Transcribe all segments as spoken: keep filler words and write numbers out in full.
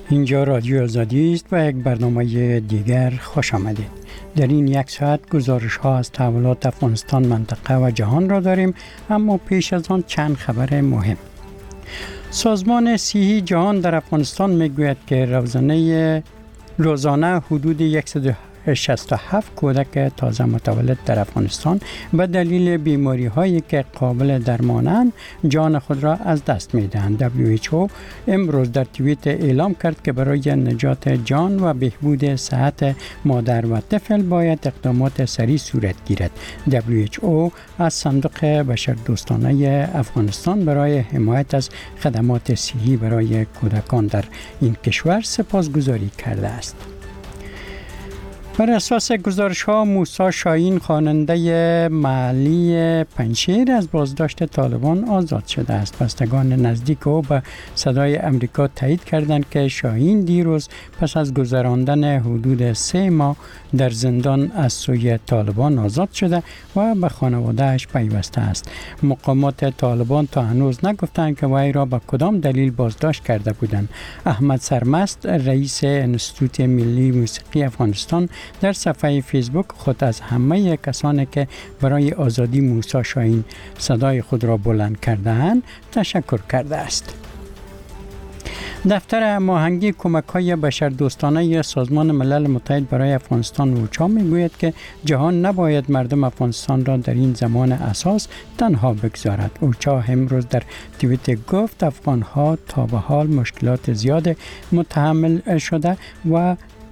اینجا رادیو آزادی است و یک برنامه دیگر خوش آمدید. در این یک ساعت گزارش ها از تحولات افغانستان، منطقه و جهان را داریم، اما پیش از آن چند خبر مهم. سازمان صحی جهان در افغانستان میگوید که روزانه روزانه حدود صد و شصت و هفت کودک تازه متولد در افغانستان به دلیل بیماری هایی که قابل درمانند جان خود را از دست می دهند. دبلیو اچ او امروز در توییت اعلام کرد که برای نجات جان و بهبود صحت مادر و طفل باید اقدامات سریع صورت گیرد. دبلیو اچ او از صندوق بشردوستانه افغانستان برای حمایت از خدمات صحی برای کودکان در این کشور سپاسگزاری کرده است. بر اساس گزارش ها، موسی شاهین خواننده محلی پنجشیر از بازداشت طالبان آزاد شده است. بستگان نزدیک او به صدای امریکا تایید کردند که شاهین دیروز پس از گذراندن حدود سه ماه در زندان از سوی طالبان آزاد شده و به خانوادهش پیوسته است. مقامات طالبان تا هنوز نگفتند که وی را به کدام دلیل بازداشت کرده بودند. احمد سرمست، رئیس انستیتوت ملی موسیقی افغانستان، در صفحه فیسبوک خود از همه کسانی که برای آزادی موسی شاهین صدای خود را بلند کرده‌اند تشکر کرده است. دفتر هماهنگی کمک‌های بشردوستانه سازمان ملل متحد برای افغانستان اوچا میگوید که جهان نباید مردم افغانستان را در این زمان اساس تنها بگذارد. اوچا امروز در توییت گفت افغان‌ها تا به حال مشکلات زیاد متحمل شده و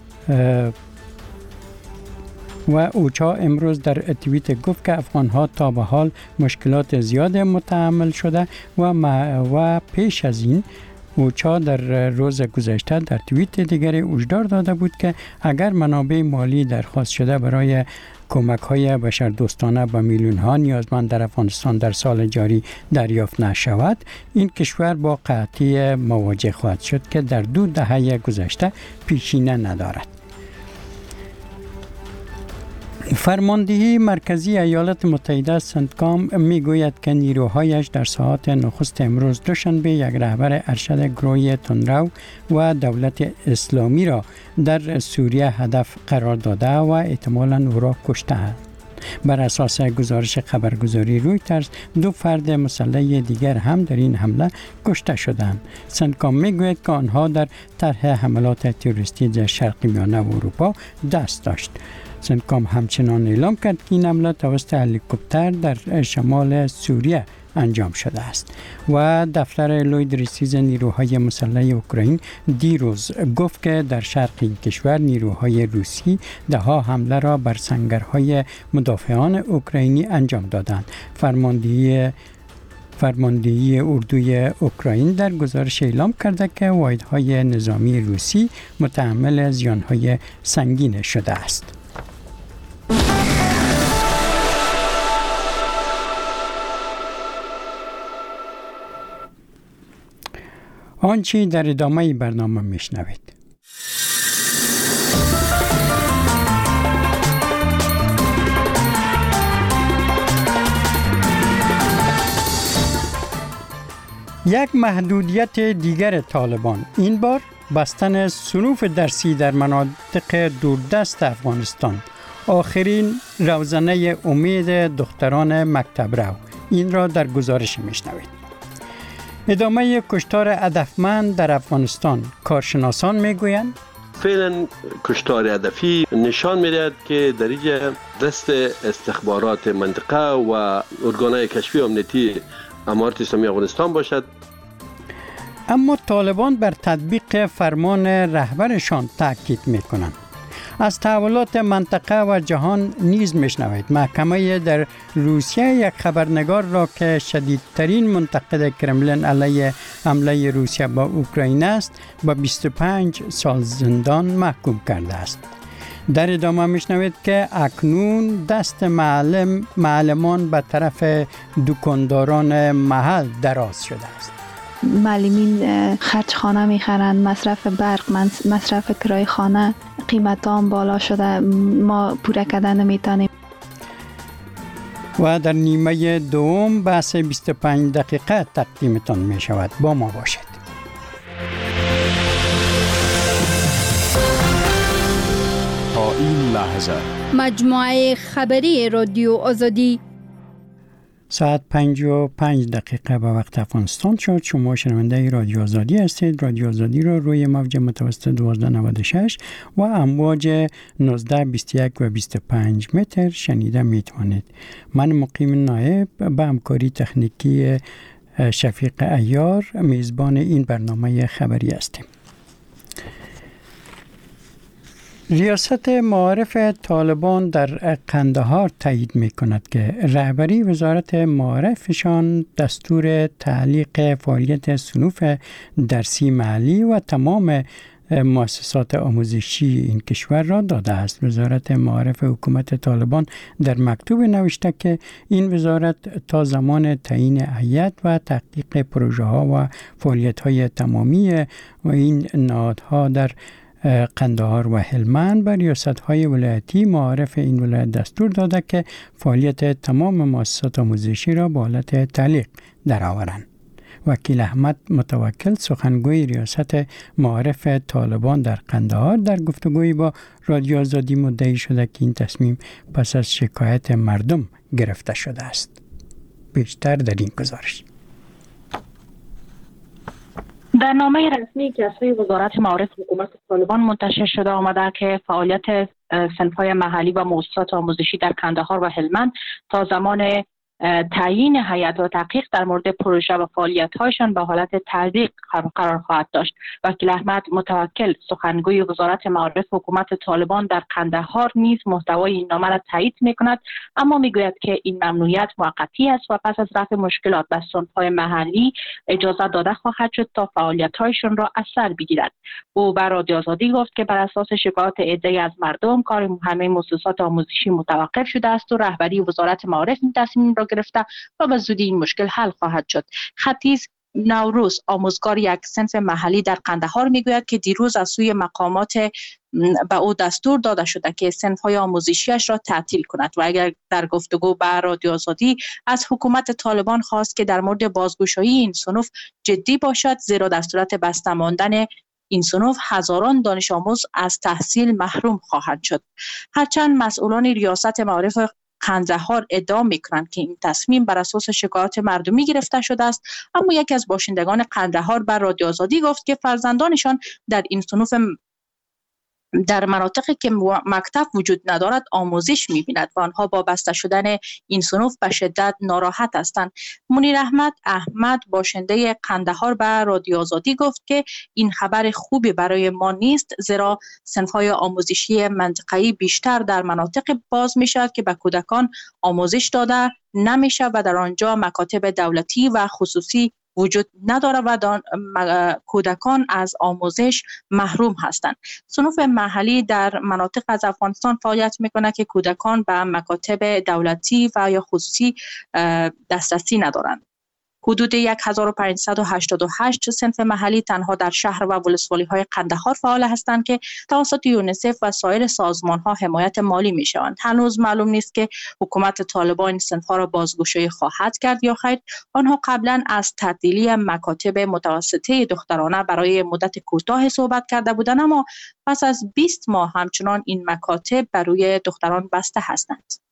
و اوچا امروز در توییت گفت که افغان‌ها تا به حال مشکلات زیاد متحمل شده و و پیش از این اوچا در روز گذشته در توییت دیگری هشدار داده بود که اگر منابع مالی درخواست شده برای کمک‌های بشردوستانه به میلیون‌ها نیازمند در افغانستان در سال جاری دریافت نشود، این کشور با قحطی مواجه خواهد شد که در دو دهه گذشته پیشینه ندارد. فرماندهی مرکزی ایالات متحده سنتکام میگوید که نیروهایش در ساعات نخست امروز دوشنبه یک رهبر ارشد گروه تندرو و دولت اسلامی را در سوریه هدف قرار داده و احتمالاً او را کشته. بر اساس گزارش خبرگزاری رویترز دو فرد مسلح دیگر هم در این حمله کشته شدند. سنتکام میگوید که آنها در طرح حملات تروریستی در شرق میانه و اروپا دست داشت. سنتکام همچنان اعلام کرد که این حمله توسط هلیکوپتر در شمال سوریه انجام شده است. و دفتر لوید ریسیز نیروهای مسلح اوکراین دیروز گفت که در شرق این کشور نیروهای روسی ده ها حمله را بر سنگرهای مدافعان اوکراینی انجام دادند. فرماندهی فرماندهی اردوی اوکراین در گزارش اعلام کرده که واحدهای نظامی روسی متحمل زیانهای سنگین شده است. آنچه در ادامه برنامه میشنوید. یک محدودیت دیگر طالبان، این بار بستن صنوف درسی در مناطق دوردست افغانستان. آخرین روزنه امید دختران مکتب رو. این را در گزارش میشنوید. ادامه کشتار هدفمند در افغانستان. کارشناسان میگویند فعلا کشتار هدفی نشان می‌دهد که در اینجا دست استخبارات منطقه و ارگان‌های کشفی امنیتی امارت اسلامی افغانستان باشد. اما طالبان بر تطبیق فرمان رهبرشان تاکید می‌کنند. از تحولات منطقه و جهان نیز میشنوید. محکمه در روسیه یک خبرنگار را که شدیدترین منتقد کرملین علیه حمله روسیه با اوکراین است به بیست و پنج سال زندان محکوم کرده است. در ادامه میشنوید که اکنون دست معلم معلمان به طرف دکانداران محل دراز شده است. معلمین خرج خانه میخرند، مصرف برق، مصرف کرای خانه، قیمت هم بالا شده، ما پوره کردن نمیتونیم. و در نیمه دوم بحث بیست و پنج دقیقه تقدیمتان می شود. با ما باشید. این لحظه مجموعه خبری رادیو آزادی. ساعت پنج و پنج دقیقه به وقت افغانستان شد. شما شنونده رادیو آزادی هستید. رادیو آزادی را روی موج متوسط دوازده نود و شش و امواج نوزده بیست و یک و بیست و پنج متر شنیده می توانید. من مقیم نایب به همکاری تکنیکی شفیق عیار میزبان این برنامه خبری هستیم. ریاست معارف طالبان در قندهار تایید می کند که رهبری وزارت معارفشان دستور تعلیق فعالیت صنوف درسی محلی و تمام مؤسسات آموزشی این کشور را داده است. وزارت معارف حکومت طالبان در مکتوب نوشته که این وزارت تا زمان تعیین هیئت و تحقیق پروژه ها و فعالیت های تمامی و این نهادها در قندهار و هلمند بر ریاست‌های ولایتی معارف این ولایت دستور داده که فعالیت تمام مؤسسات آموزشی را به حالت تعلیق درآورند. وکیل احمد متوکل سخنگوی ریاست معارف طالبان در قندهار در گفتگویی با رادیو آزادی مدعی شده که این تصمیم پس از شکایت مردم گرفته شده است. بیشتر در این گزارش. در نامه رسمی که از سوی وزارت معارف حکومت طالبان منتشر شده آمده که فعالیت صنف‌های محلی و مؤسسات آموزشی در قندهار و هلمند تا زمان تعیین هیئت و تحقیق در مورد پروژه و فعالیت‌هایشان به حالت تعلیق قرار خواهد داشت. وکیل احمد متوکل سخنگوی وزارت معارف حکومت طالبان در قندهار نیز محتوای این نامه را تایید می‌کند، اما می‌گوید که این ممنوعیت موقتی است و پس از رفع مشکلات به صنف‌های محلی اجازه داده خواهد شد تا فعالیت‌هایشان را از سر بگیرد. او بر رادیو آزادی گفت که بر اساس شکایات عده‌ای از مردم کار همه مؤسسات آموزشی متوقف شده است و رهبری وزارت معارف این تصمیم را گرفته و به زودی این مشکل حل خواهد شد. ختیز نوروز آموزگار یک صنف محلی در قندهار میگوید که دیروز از سوی مقامات به او دستور داده شده که صنف‌های آموزشیش را تعطیل کند و اگر در گفتگو با رادیو آزادی از حکومت طالبان خواست که در مورد بازگشایی این صنوف جدی باشد، زیرا در صورت بسته ماندن این صنوف هزاران دانش آموز از تحصیل محروم خواهد شد. هرچند مسئولان ریاست معارف قندهار ادعا میکنند که این تصمیم بر اساس شکایات مردمی گرفته شده است، اما یکی از باشندگان قندهار بر رادیو آزادی گفت که فرزندانشان در این صنوف در مناطقی که مکتب وجود ندارد آموزش می‌بیند و آنها با بسته شدن این صنوف به شدت ناراحت هستند. منیر احمد احمد باشنده قندهار به رادیو آزادی گفت که این خبر خوبی برای ما نیست، زیرا صنف‌های آموزشی منطقه‌ای بیشتر در مناطق باز می‌شود که به کودکان آموزش داده نمی‌شه و در آنجا مکاتب دولتی و خصوصی وجود ندارد و دان... کودکان از آموزش محروم هستند. صنوف محلی در مناطق از افغانستان فعالیت میکنه که کودکان به مکاتب دولتی و یا خصوصی دسترسی ندارند. حدود هزار و پانصد و هشتاد و هشت صنف محلی تنها در شهر و ولسوالی‌های قندهار فعال هستند که توسط یونیسف و سایر سازمان‌ها حمایت مالی می‌شوند. هنوز معلوم نیست که حکومت طالبان این صنف‌ها را بازگشایی خواهد کرد یا خیر. آنها قبلا از تعطیلی مکاتب متوسطه دخترانه برای مدت کوتاه صحبت کرده بودند، اما پس از بیست ماه همچنان این مکاتب برای دختران بسته هستند.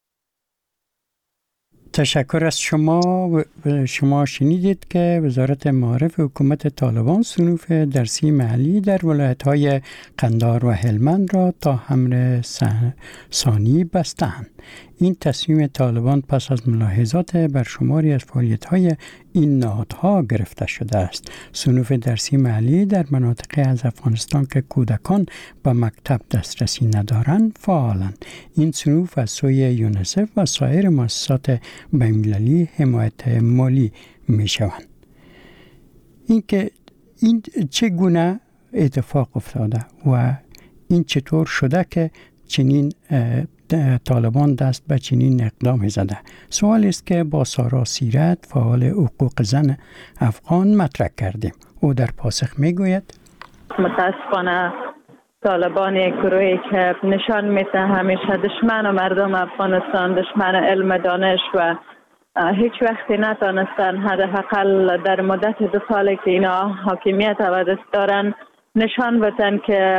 تشکر از شما. شما شنیدید که وزارت معارف حکومت طالبان صنوف درسی محلی در ولایت‌های قندهار و هلمند را تا حمل ثانی بستند. این تصمیم طالبان پس از ملاحظات برشماری از فعالیت‌های این نهادها گرفته شده است. صنوف درسی محلی در مناطق از افغانستان که کودکان به مکتب دسترسی ندارند فعالند. این صنوف از سوی یونیسف و سایر مؤسسات بین‌المللی حمایت مالی می‌شوند. این که این چگونه اتفاق افتاده و این چطور شده که چنین طالبان دست به چنین اقدام زده؟ سوالی است که با سارا سیرت فعال حقوق زن افغان مطرح کردیم. او در پاسخ میگوید متاسفانه طالبان یک گروهی که نشان میده همیشه دشمن مردم افغانستان، دشمن علم دانش و هیچ وقتی نتانستن حداقل در مدت دو سالی که اینا حاکمیت و دست دارن نشان بدن که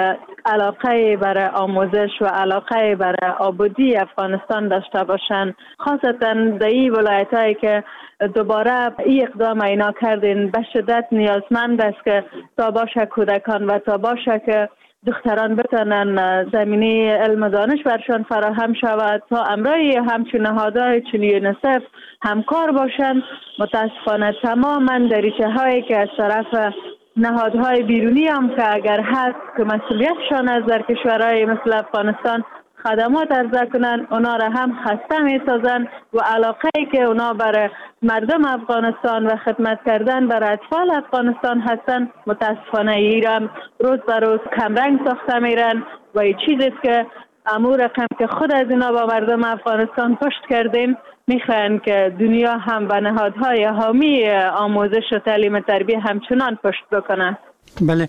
علاقه برای آموزش و علاقه برای آبادی افغانستان داشته باشند، خاصتا در این ولایت هایی که دوباره این اقدام اینا کردین به شدت نیازمند است که تا باشه کودکان و تا باشه که دختران بتانن زمینه علم و دانش برشان فراهم شود، تا امرای همچون نهادهای چون یونیسف همکار باشند. متاسفانه تماما دریچه هایی که از طرف نهادهای بیرونی هم که اگر هست که مسئولیتشان از در کشورهای مثل افغانستان خدمات عرضه کنن، اونا را هم خسته می سازن و علاقه ای که اونا برای مردم افغانستان و خدمت کردن برای اطفال افغانستان هستن، متاسفانه ایران روز به روز کمرنگ ساخته میرن و این چیزی که امور رقم که خود از اینا با مردم افغانستان پشت کردیم، میخواین که دنیا هم و نهادهای حامی آموزش و تعلیم تربیت همچنان پشت بکنن. بله،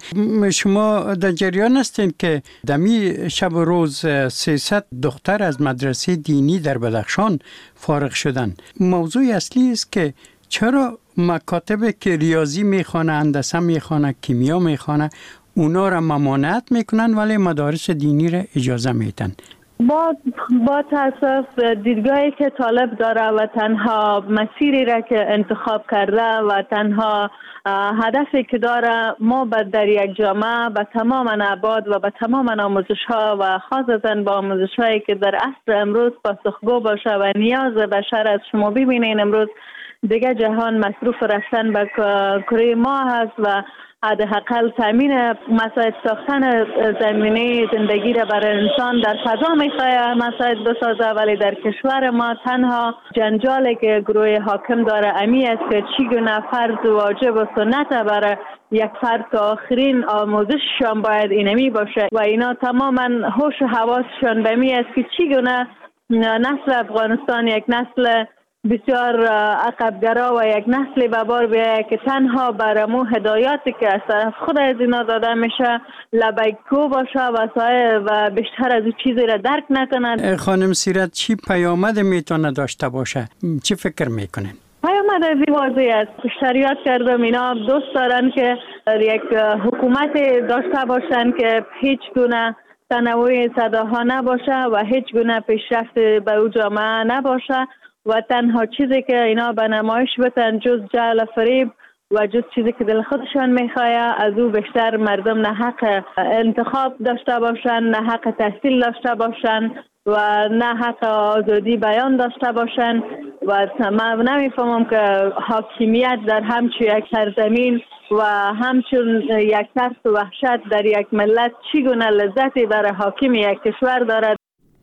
شما در جریان هستین که دمی شب و روز سیصد دختر از مدرسه دینی در بدخشان فارغ شدن. موضوع اصلی است که چرا مکاتب که ریاضی میخوانه، هندسه میخوانه، کیمیا میخوانه، اونا را ممانعت میکنن ولی مدارس دینی را اجازه میدن؟ با با تاسف دیدگاهی که طالب داره و تنها مسیری را که انتخاب کرده و تنها هدفی که داره، ما در یک جامعه به تمام ابعاد و به تمام آموزش ها و خاصتا با آموزش هایی که در عصر امروز پاسخگو باشه و نیاز بشر از شما ببینین امروز دیگه جهان مصروف رفتن به کره ما هست و حداقل تامین مساعد ساختن زمینه زندگی را برای انسان در فضا میخواه مساعد بسازه، ولی در کشور ما تنها جنجالی که گروه حاکم داره امی است که چگونه فرض واجب و سنت برای یک فرد تا آخرین آموزششان باید اینمی باشه و اینا تماما هوش و حواسشان به می است که چگونه نسل افغانستان یک نسل بسیار عقبگرا و یک نسلی به بار بیاید که تنها برامو هدایاتی که از طرف خود از اینا داده میشه لبیکو باشه و سایه و بیشتر از این چیزی را درک نکنند. خانم سیرت، چی پیامد میتونه داشته باشه؟ چی فکر میکنین؟ پیامد از این واضح است. بیشتریات کردم اینا دوست دارن که یک حکومت داشته باشن که هیچ گونه تنوع صداها نباشه و هیچ گونه پیشرفت به او جامعه نباشه و تنها چیزی که اینا به نمایش بتن جز جعل فریب و جز چیزی که دل خودشان میخواه از او بیشتر مردم نه حق انتخاب داشته باشن، نه حق تحصیل داشته باشن و نه حق آزادی بیان داشته باشن و من نمیفهمم که حاکمیت در همچون یک سرزمین و همچون یک ترس و وحشت در یک ملت چگونه لذتی برای حاکم یک کشور دارد.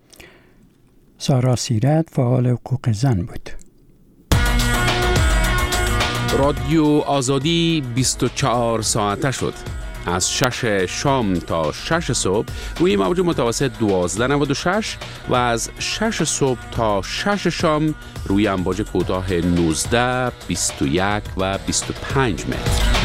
سارا سیرت فعال حقوق زن بود. رادیو آزادی بیست و چهار ساعته شد. از شش شام تا شش صبح روی موج متوسط دوازده نود و شش و از شش صبح تا شش شام روی امواج کوتاه نوزده، بیست و یک و بیست و پنج متر.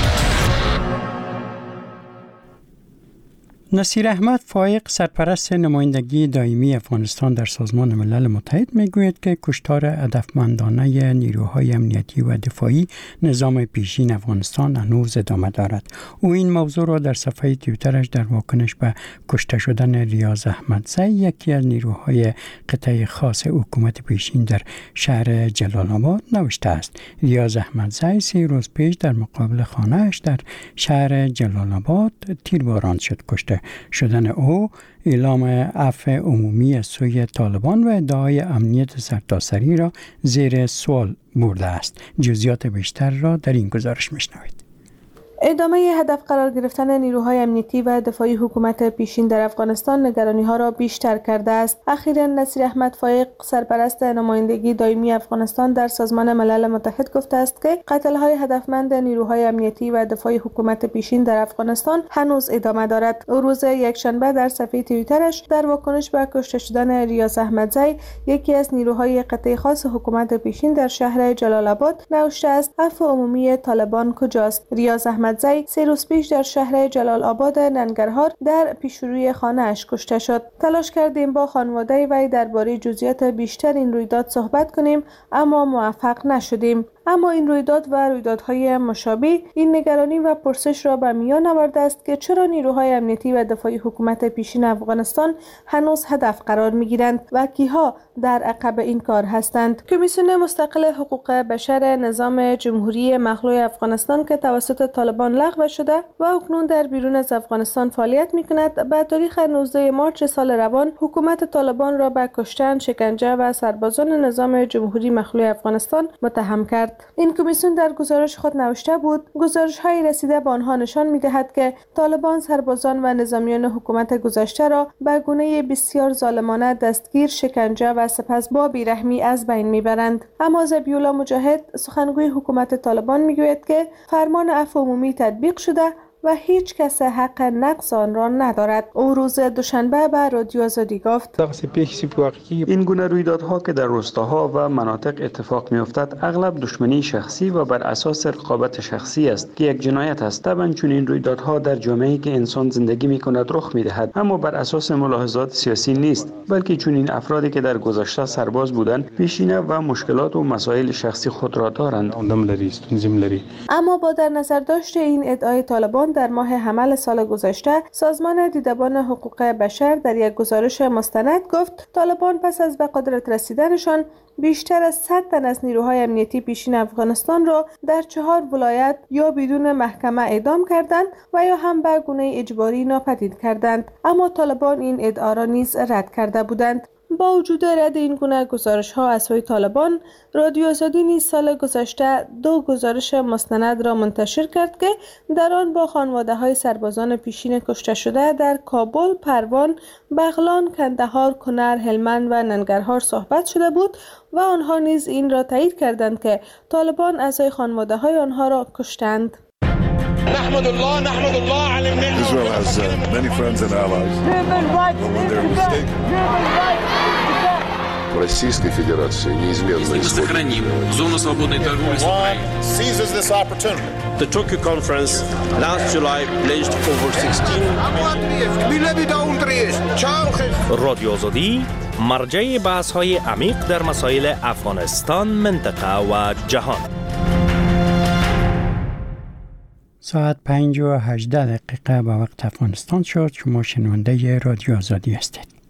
نصیر احمد فایق، سرپرست نمایندگی دائمی افغانستان در سازمان ملل متحد، میگوید که کشتار هدفمندانه نیروهای امنیتی و دفاعی نظام پیشین افغانستان هنوز ادامه دارد. او این موضوع را در صفحه توییترش در واکنش به کشته شدن ریاض احمدزی، یکی از نیروهای قطعه خاص حکومت پیشین در شهر جلال آباد، نوشته است. ریاض احمدزی سه روز پیش در مقابل خانه‌اش در شهر جلال آباد تیرباران شد. کشته شدن او اعلام عفو عمومی از سوی طالبان و ادعای امنیت سرتاسری را زیر سوال برده است. جزئیات بیشتر را در این گزارش میشنوید. ادامه هدف قرار گرفتن نیروهای امنیتی و دفاعی حکومت پیشین در افغانستان نگرانی‌ها را بیشتر کرده است. اخیراً نصیر احمد فایق، سرپرست نمایندگی دائمی افغانستان در سازمان ملل متحد، گفته است که قتل‌های هدفمند نیروهای امنیتی و دفاعی حکومت پیشین در افغانستان هنوز ادامه دارد. او روز یکشنبه در صفحه توییترش در واکنش به کشته شدن ریاض احمدزی، یکی از نیروهای قطعه خاص حکومت پیشین در شهر جلال آباد، نوشته است: عفو عمومی طالبان کجاست؟ ریاض احمدزی سه روز پیش در شهر جلال آباد ننگرهار در پیشروی خانه‌اش کشته شد. تلاش کردیم با خانواده وی درباره جزئیات بیشتر این رویداد صحبت کنیم، اما موفق نشدیم. اما این رویداد و رویدادهای مشابه این نگرانی و پرسش را به میان آورده است که چرا نیروهای امنیتی و دفاعی حکومت پیشین افغانستان هنوز هدف قرار می‌گیرند و کیها در عقب این کار هستند. کمیسیون مستقل حقوق بشر نظام جمهوری مخلوع افغانستان که توسط طالبان لغو شده و اکنون در بیرون از افغانستان فعالیت می‌کند، به تاریخ نوزده مارس سال روان حکومت طالبان را به کشتن، شکنجه و سربازان نظام جمهوری مخلوع افغانستان متهم کرد. این کمیسیون در گزارش خود نوشته بود: گزارش‌های رسیده به آنها نشان می‌دهد که طالبان سربازان و نظامیان حکومت گذشته را به گونه بسیار ظالمانه دستگیر، شکنجه و سپس با بیرحمی از بین میبرند. اما ذبیح‌الله مجاهد سخنگوی حکومت طالبان میگوید که فرمان عفو عمومی تطبیق شده و هیچ کس حق نقض آن را ندارد. او روز دوشنبه به رادیو آزادی گفت: این گونه رویدادها که در روستاها و مناطق اتفاق میافتد اغلب دشمنی شخصی و بر اساس رقابت شخصی است که یک جنایت است. طبعا چون این رویدادها در جامعه‌ای که انسان زندگی میکند رخ میدهد، اما بر اساس ملاحظات سیاسی نیست، بلکه چون این افرادی که در گذشته سرباز بودند پیشینه و مشکلات و مسائل شخصی خود را دارند. اما با در نظر داشت این ادعای طالبان در ماه حمل سال گذشته، سازمان دیدبان حقوق بشر در یک گزارش مستند گفت طالبان پس از به قدرت رسیدنشان بیشتر از صد تن از نیروهای امنیتی پیشین افغانستان را در چهار ولایت یا بدون محکمه اعدام کردند و یا هم به گونه اجباری ناپدید کردند. اما طالبان این ادعا را نیز رد کرده بودند. با وجود رد این گونه گزارش ها از سوی طالبان، رادیو آزادی نیز سال گذشته دو گزارش مستند را منتشر کرد که در آن با خانواده های سربازان پیشین کشته شده در کابل، پروان، بغلان، کندهار، کنر، هلمند و ننگرهار صحبت شده بود و آنها نیز این را تایید کردند که طالبان اعضای خانواده های آنها را کشتند. نحمد الله نحمد الله على النعمة. Israel has uh, many friends and allies. When they're mistaken. Российской Федерации неизменно сохраним зону свободной торговли с Украиной. Seizes this opportunity. The Tokyo conference last July pledged over sixteen. رادیو آزادی مرجع بحث‌های عمیق در مسائل افغانستان، منطقه و جهان. ساعت پنج و هجده دقیقه به وقت افغانستان شد. شما شنونده رادیو آزادی هستید.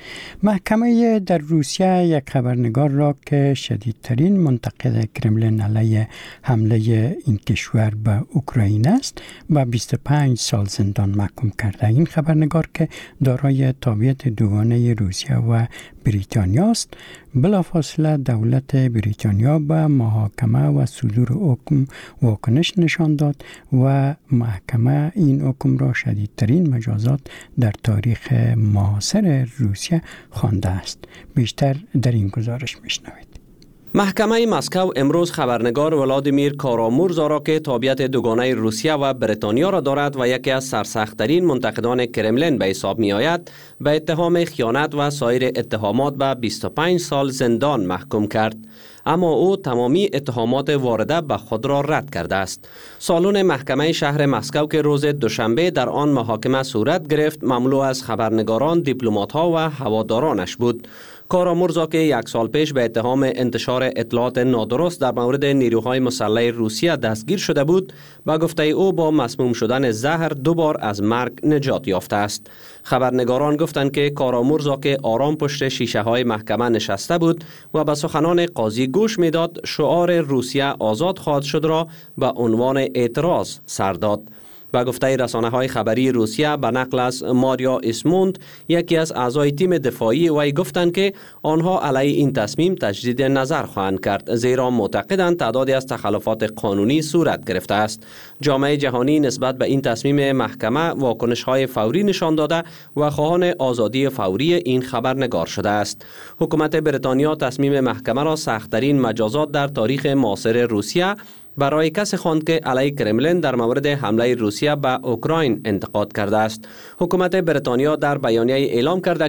محکمه در روسیه یک خبرنگار را که شدیدترین منتقد کرملین علیه حمله این کشور به اوکراین است با بیست و پنج سال زندان محکوم کرده. این خبرنگار که دارای تابعیت دوگانه روسیه و بریتانیا است، بلافاصله دولت بریتانیا به محاکمه و صدور حکم واکنش نشان داد و محکمه این حکم را شدیدترین مجازات در تاریخ معاصر روسیه خوانده است. بیشتر در این گزارش میشنوید. محکمه مسکو امروز خبرنگار ولادیمیر کارامورزا را که تابعیت دوگانه روسیه و بریتانیا را دارد و یکی از سرسخت‌ترین منتقدان کرملین به حساب می آید، به اتهام خیانت و سایر اتهامات به بیست و پنج سال زندان محکوم کرد. اما او تمامی اتهامات وارده به خود را رد کرده است. سالن محکمه شهر مسکو که روز دوشنبه در آن محاکمه صورت گرفت، مملو از خبرنگاران، دیپلمات‌ها و هوادارانش بود. کارامورزا که یک سال پیش به اتهام انتشار اطلاعات نادرست در مورد نیروهای مسلح روسیه دستگیر شده بود، با گفته او با مسموم شدن زهر دو بار از مرگ نجات یافته است. خبرنگاران گفتند که کارامورزا که آرام پشت شیشه های محکمه نشسته بود و به سخنان قاضی گوش میداد، شعار روسیه آزاد خواهد شد را به عنوان اعتراض سر داد. با گفته رسانه های خبری روسیه به نقل از ماریا اسموند، یکی از اعضای تیم دفاعی وی گفتند که آنها علیه این تصمیم تجدید نظر خواهند کرد، زیرا معتقدند تعدادی از تخلفات قانونی صورت گرفته است. جامعه جهانی نسبت به این تصمیم محکمه واکنش های فوری نشان داده و خواهان آزادی فوری این خبرنگار شده است. حکومت بریتانیا تصمیم محکمه را سخت‌ترین مجازات در تاریخ معاصر روسیه برای کسی خواند که علیه کرملین در مورد حمله روسیه به اوکراین انتقاد کرده است. حکومت بریتانیا در بیانیه اعلام کرده که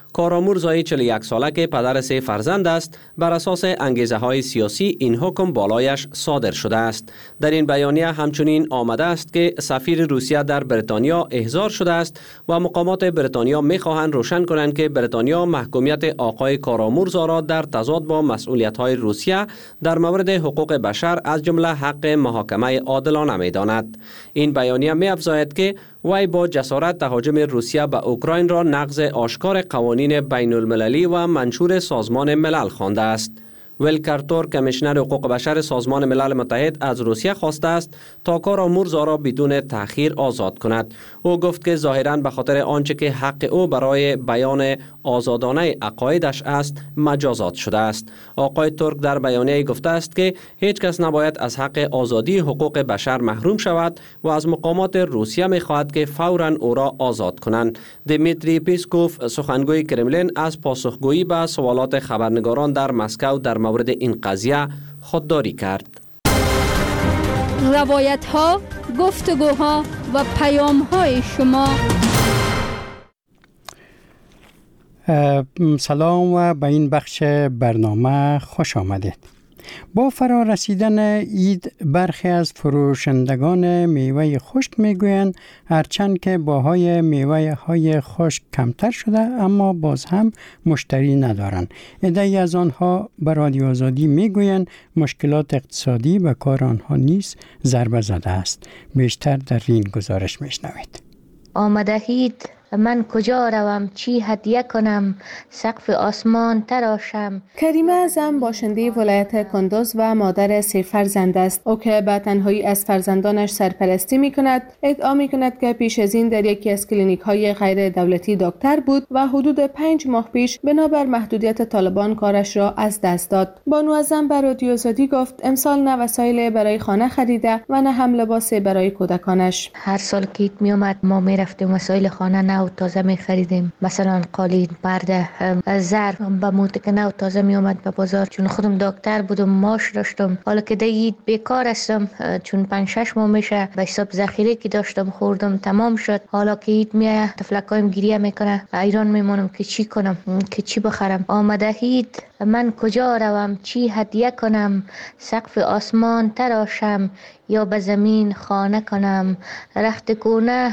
کارامور زایی چهل و یک ساله که پدر سه فرزند است، بر اساس انگیزه های سیاسی این حکم بالایش صادر شده است. در این بیانیه همچنین آمده است که سفیر روسیه در بریتانیا احضار شده است و مقامات بریتانیا می‌خواهند روشن کنند که بریتانیا محکومیت آقای کارامورزا را در تضاد با مسئولیت‌های روسیه در مورد حقوق بشر از جمله حق محاکمه عادلانه می‌داند. این بیانیه می‌افزاید که وی با جسارت تهاجم روسیه به اوکراین را نقض آشکار قوانین بین المللی و منشور سازمان ملل خوانده است. ولکر تورک کمیشنر حقوق بشر سازمان ملل متحد از روسیه خواسته است تا کارامورزا را بدون تأخیر آزاد کند. او گفت که ظاهراً به خاطر آنچه که حق او برای بیان آزادانه عقایدش است مجازات شده است. آقای تورک در بیانیه گفته است که هیچ کس نباید از حق آزادی حقوق بشر محروم شود و از مقامات روسیه می‌خواهد که فوراً او را آزاد کنند. دیمیتری پیسکوف سخنگوی کرملین از پاسخگویی به سوالات خبرنگاران در مسکو در مورد این قضیه خودداری کرد. روایت ها، گفتگوها و پیام های شما. سلام و به این بخش برنامه خوش آمدید. با فرا رسیدن عید برخی از فروشندگان میوه خشک میگویند هرچند که باهای میوه های خشک کمتر شده اما باز هم مشتری ندارند. عده‌ای از آنها به رادیو آزادی میگویند مشکلات اقتصادی به کار آنها نیز ضربه زده است. بیشتر در این گزارش میشنوید. آمدهید من کجا روم، چی هدیه کنم، سقف آسمان تراشم. کریمه اعظم باشنده ولایت کندوز و مادر سه فرزند است. او که به تنهایی از فرزندانش سرپرستی می کند، ادعا می کند که پیش از این در یکی از کلینیک های غیر دولتی دکتر بود و حدود پنج ماه پیش بنابر محدودیت طالبان کارش را از دست داد. بانو اعظم به رادیو آزادی گفت امسال نه وسایل برای خانه خریده و نه هم لباس برای کودکانش. هر سال که عید می اومد ما می رفتیم وسایل خانه نه و تازه می خریدیم، مثلا قالین، پرده، ظرف. به موقع که نه تازه می اومد به بازار، چون خودم دکتر بودم معاش داشتم. حالا که عید بیکار هستم چون پنج شش ماه میشه به حساب ذخیره که داشتم خوردم تمام شد. حالا که عید میایه تفلکایم گریه میکنه، ایران میمونم که چی کنم، که چی بخرم. آمده عید من کجا روم، چی هدیه کنم، سقف آسمان تراشم یا به زمین خانه کنم. رخت کونه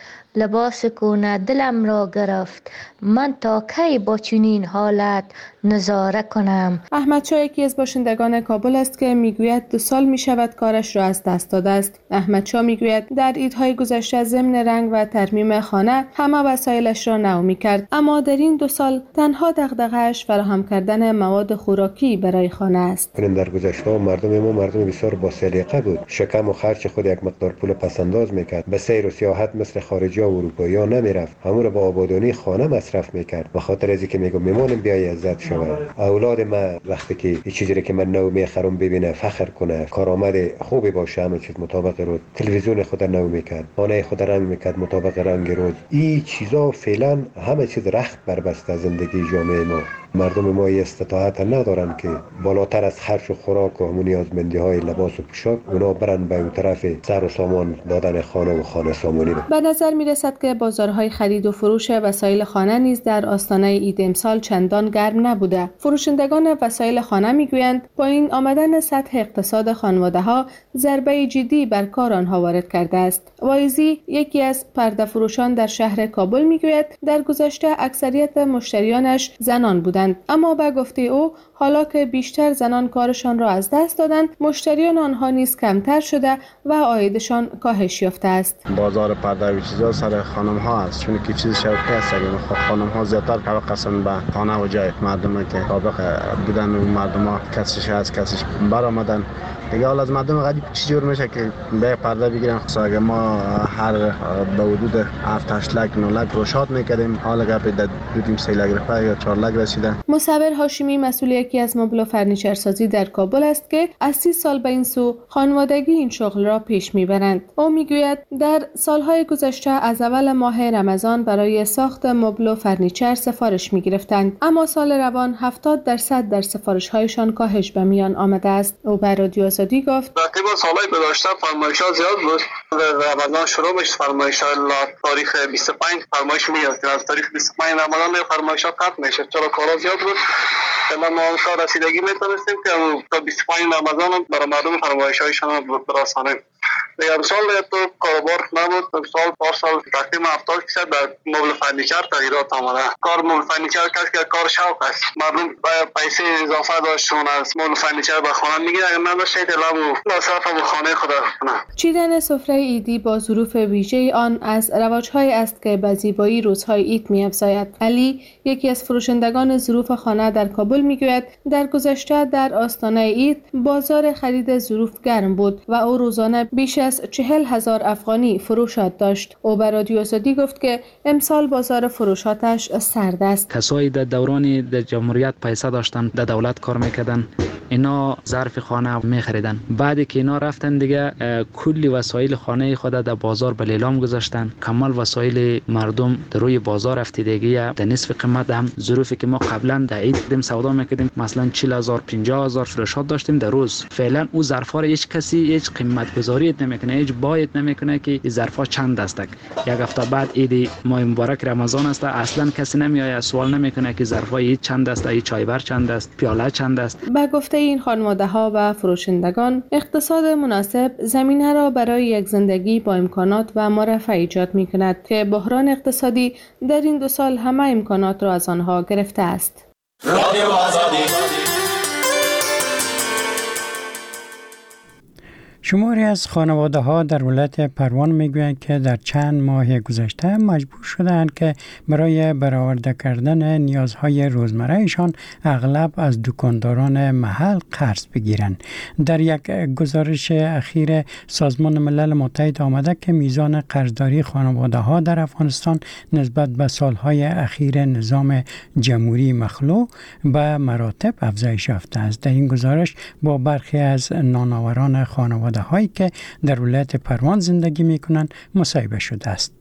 لباس کونه دلم را گرفت، من تا کی با چنین حالت نظاره کنم. احمد شاه یکی از باشندگان کابل است که میگوید دو سال میشود کارش را از دست داده است. احمد شاه میگوید در عیدهای گذشته ضمن رنگ و ترمیم خانه همه وسایلش را نو میکرد، اما در این دو سال تنها دغدغه‌اش فراهم کردن مواد خوراکی برای خانه است. در گذشته مردم ما مردم بسیار با سلیقه بود، شکم و خرج خود یک مقدار پول پسنداز میکرد، به سیر و سیاحت مثل خارجی ها و اروپایی ها نمیرفت، همون را با آبادانی خانه مصرف میکرد. به خاطر از اینکه میگم میمونم بیای عزت شود. اولاد ما وقتی که این چیزی که من نو میخرم ببینه فخر کنه، کارآمد خوبی باشه، همه چیز مطابق رو، تلویزیون خود نو میکرد، خانه خود رنگ میکرد مطابق رنگ روز. این چیزا فعلا همه چیز رخت بربسته زندگی جامعه ما. مردم ما استطاعت ندارن که بالاتر از خرج و خوراک و همون نیازمندی های لباس و پوشاک اونا برن به اون طرف سر و سامان دادن خانه و خانه سامانی. به نظر می رسد که بازارهای خرید و فروش وسایل خانه نیز در آستانه عید امسال چندان گرم نبوده. فروشندگان وسایل خانه می گویند با این آمدن سطح اقتصاد خانواده ها ضربه جدی بر کار آنها وارد کرده است. وایزی یکی از پرده فروشان در شهر کابل می گوید در گذشته اکثریت مشتریانش زنان بودند، اما به گفته او حالا که بیشتر زنان کارشان را از دست دادند، مشتریان آنها نیز کمتر شده و عایدشان کاهش یافته است. بازار پرده و چیزا سر خانم ها است، چون که چیز شوکه است. خانم ها زیادتر طبق قسم به خانه و جای مردم که طبق بودن مردم ها کسش از کسش برآمدن دیگه. حالا از مردم غریب چی جور میشه که به پرده بگیرن. خصوصا اگه ما هر به حدود هفت هشت لک نه لک روشات میکردیم، حالا گپ در دو تیم سه لک رفته یا چهار لک رسیده. مصور هاشمی مسئول یکی از مبل و فرنیچر سازی در کابل است که از سی سال به این سو خانوادگی این شغل را پیش میبرند. او میگوید در سالهای گذشته از اول ماه رمضان برای ساخت مبل و فرنیچر سفارش میگرفتند، اما سال روان هفتاد درصد در سفارش هایشان کاهش به میان آمده است. او بر رادیو آزادی گفت رقیب ما سالهای گذشته فرمایشات زیاد بود. رمضان شروع میشه فرمایشات تاریخ بیست و پنج فرمایش میاد. از تاریخ بیست و پنج رمضان فرمایشات ختم میشه. چرا کارا زیاد بود. ما ما تا رسیدگی میتونستیم که تا بیست و پنج رمضان برای مردم فرمایشایشان برسانیم. دیگه امسال تو کاروبار نبود. امسال پارسال تقریبا هفتاد درصد در مبل فرنیچر تغییرات آمده. کار مبل فرنیچر کسی که کار شوق است. مردم پیسه اضافه داشتون از مبل فرنیچر به خانه میگیره. اگر نداشته لامو مصرف به خانه خود کنه. چیدن سفره عیدی با ظروف ویژه آن از رواج‌های است که به زیبایی روزهای عید می‌افزاید. علی یکی از فروشندگان ظروف خانه در کابل میگوید در گذشته در آستانه عید بازار خرید ظروف گرم بود و او روزانه بیش از چهل هزار افغانی فروشات داشت. او به رادیو آزادی گفت که امسال بازار فروشاتش سرد است. کسایی در دوران در جمهوریت پیسه داشتن، در دولت کار میکردن، اینا ظرف خانه میخریدن. بعدی که اینا رفتن دیگه کلی وسایل خانه خود در بازار به لیلام گذاشتن. کمال وسایل مردم در روی بازار افتیدگی در نصف قیمت. هم ظروفی که ما قبلا در عید دیم سودا میکردیم مثلا چهل هزار پنجاه هزار فروشات داشتیم در روز، فعلا او ظرفا هیچ کسی هیچ قیمت گذاری نمیکنه، هیچ باید نمیکنه که این ظرفا چند است. یک هفته بعد عید ماه مبارک رمضان است، اصلا کسی نمیآید سوال نمیکنه که ظرفا عید چند است، این چایبر چند است، پیاله چند است. با گفته این خانواده ها و فروشندگان اقتصاد مناسب زمینه را برای یک زندگی با امکانات و مرفع ایجاد می کند که بحران اقتصادی در این دو سال همه امکانات را از آنها گرفته است. رادیو آزادی. شماری از خانواده ها در ولایت پروان میگویند که در چند ماه گذشته مجبور شدند که برای برآورده کردن نیازهای روزمرهشان اغلب از دکانداران محل قرض بگیرند. در یک گزارش اخیر سازمان ملل متحد آمده که میزان قرضداری خانواده ها در افغانستان نسبت به سالهای اخیر نظام جمهوری مخلوع به مراتب افزایش یافته است. در این گزارش با برخی از نانآوران خانواده هایی که در ولایت پروان زندگی میکنند مصاحبه شده است.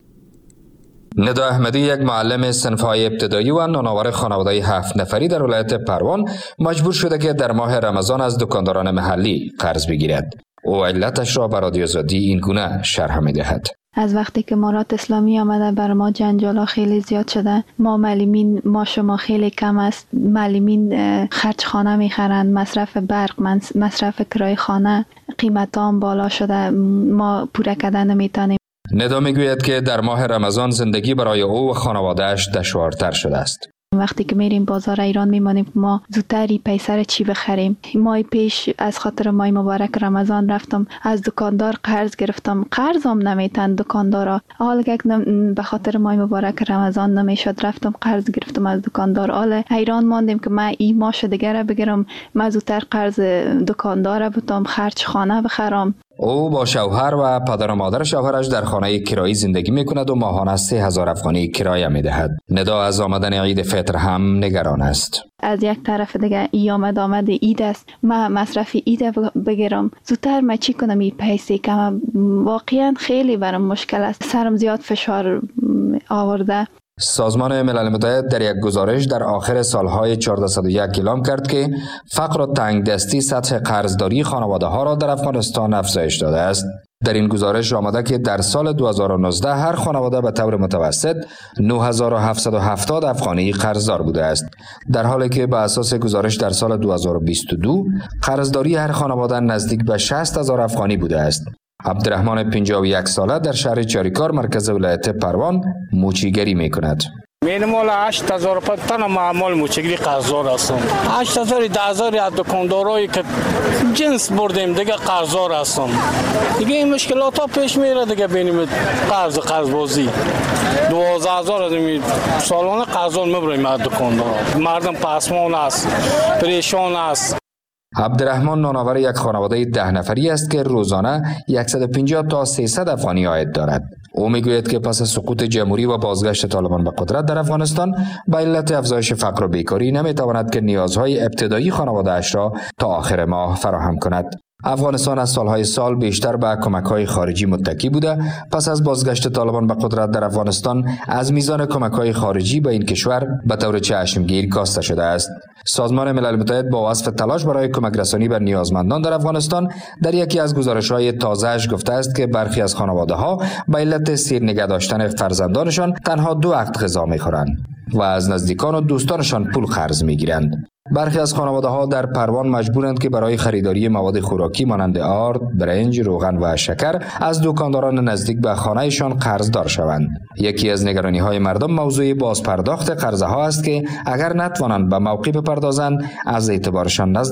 ندا احمدی یک معلم صنف‌های ابتدایی و نانآور خانواده هفت نفری در ولایت پروان مجبور شده که در ماه رمضان از دکانداران محلی قرض بگیرد. او علتش را به رادیو آزادی این گونه شرح می‌دهد. از وقتی که امارات اسلامی آمده بر ما جنجالا خیلی زیاد شده. ما معلمین ما شما خیلی کم است. معلمین خرج خانه میخرند، مصرف برق، مصرف کرای خانه، قیمت هم بالا شده، ما پوره کردن نمیتونیم. ندا میگوید که در ماه رمضان زندگی برای او و خانواده‌اش دشوارتر شده است. وقتی که میریم بازار ایران میمانیم ما زودتری پیسر چی بخریم. ماه پیش از خاطر ماه مبارک رمضان رفتم از دکاندار قرض گرفتم، قرضم نمیتن دکاندارا. حالا که به خاطر ماه مبارک رمضان نمیشد رفتم قرض گرفتم از دکاندار. حالا ایران ماندیم که من این ماش دیگه بگیرم، من زودتر قرض دکاندار بتم خرج خانه بخرم. او با شوهر و پدر و مادر شوهرش در خانه کرایی زندگی میکند و ماهانه سه هزار افغانی کرایه میدهد. ندا از آمدن عید فطر هم نگران است. از یک طرف دیگه ای آمد آمد عید است، من مصرف عید بگیرم زودتر من چی کنم؟ این پیسه کم واقعا خیلی برام مشکل است، سرم زیاد فشار آورده. سازمان ملل متحد در یک گزارش در آخر سالهای چهارصد و یک اعلام کرد که فقر و تنگدستی سطح قرضداری خانواده ها را در افغانستان افزایش داده است. در این گزارش آمده که در سال دو هزار و نوزده هر خانواده به طور متوسط نه هزار و هفتصد و هفتاد افغانی قرضدار بوده است، در حالی که به اساس گزارش در سال دو هزار و بیست و دو قرضداری هر خانواده نزدیک به شصت هزار افغانی بوده است. عبدالرحمن پنجاه و یک ساله در شهر چاریکار مرکز ولایت پروان موچیگری می کند. مینیمال هشت هزار تن معمول موچگری قرضدار هستم. هشت هزار ده هزار از دکاندارایی که جنس بردیم دیگه قرضدار هستم. دیگه این مشکلات ها پیش میره دیگه بینیم قرض قرض بازی. دوازده هزار از سالانه قرضدار میبریم از دکاندارا. مردم پسمان است، پریشان است. عبدالرحمن نانآور یک خانواده ده نفری است که روزانه صد و پنجاه تا سیصد افغانی عاید دارد. او میگوید که پس از سقوط جمهوری و بازگشت طالبان به قدرت در افغانستان به علت افزایش فقر و بیکاری نمیتواند که نیازهای ابتدایی خانواده اش را تا آخر ماه فراهم کند. افغانستان از سالهای سال بیشتر به کمک‌های خارجی متکی بوده. پس از بازگشت طالبان به قدرت در افغانستان از میزان کمک‌های خارجی به این کشور به طور چشمگیر کاسته شده است. سازمان ملل متحد با وصف تلاش برای کمک رسانی به نیازمندان در افغانستان در یکی از گزارش‌های تازه‌اش گفته است که برخی از خانواده‌ها به علت سیر نگه داشتن فرزندانشان تنها دو وقت غذا می‌خورند و از نزدیکان و دوستانشان پول قرض می‌گیرند. برخی از خانواده‌ها در پروان مجبورند که برای خریداری مواد خوراکی مانند آرد، برنج، روغن و شکر از دکانداران نزدیک به خانه‌شان قرضدار شوند. یکی از نگرانی‌های مردم موضوع بازپرداخت قرضها است که اگر نتوانند به موقع بپردازند از اعتبارشان نزد